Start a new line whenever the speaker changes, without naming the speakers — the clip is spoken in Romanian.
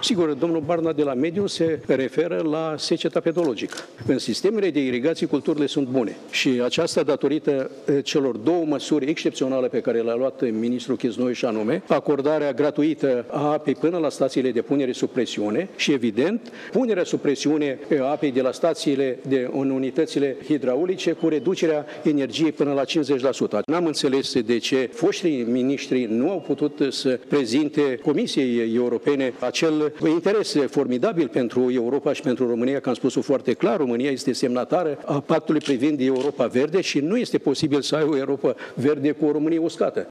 Sigur, domnul Barna de la Mediu se referă la seceta pedologică. În sistemele de irigații, culturile sunt bune și aceasta datorită celor două măsuri excepționale pe care le-a luat ministrul Chiznoiu, și anume acordarea gratuită a apei până la stațiile de punere sub presiune și, evident, punerea sub presiune a apei de la stațiile în unitățile hidraulice cu reducerea energiei până la 50%. N-am înțeles de ce foștii miniștri nu au putut să prezinte Comisiei Europene acel interes formidabil pentru Europa și pentru România, că am spus-o foarte clar, România este semnatară a pactului privind Europa Verde și nu este posibil să ai o Europa verde cu o Românie uscată.